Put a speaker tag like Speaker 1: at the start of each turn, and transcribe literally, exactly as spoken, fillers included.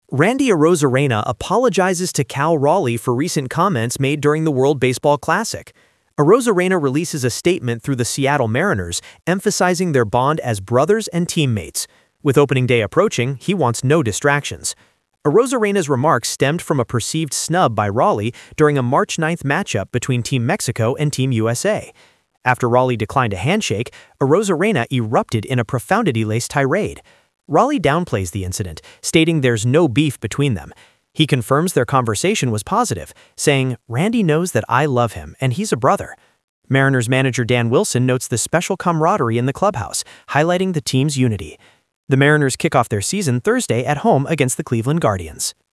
Speaker 1: Randy Arozarena apologizes to Cal Raleigh for recent comments made during the World Baseball Classic. Arozarena releases a statement through the Seattle Mariners, emphasizing their bond as brothers and teammates. With opening day approaching, he wants no distractions. Arozarena's remarks stemmed from a perceived snub by Raleigh during a March ninth matchup between Team Mexico and Team U S A. After Raleigh declined a handshake, Arozarena erupted in a profundity-laced tirade. Raleigh downplays the incident, stating there's no beef between them. He confirms their conversation was positive, saying, "Randy knows that I love him, and he's a brother." Mariners manager Dan Wilson notes the special camaraderie in the clubhouse, highlighting the team's unity. The Mariners kick off their season Thursday at home against the Cleveland Guardians.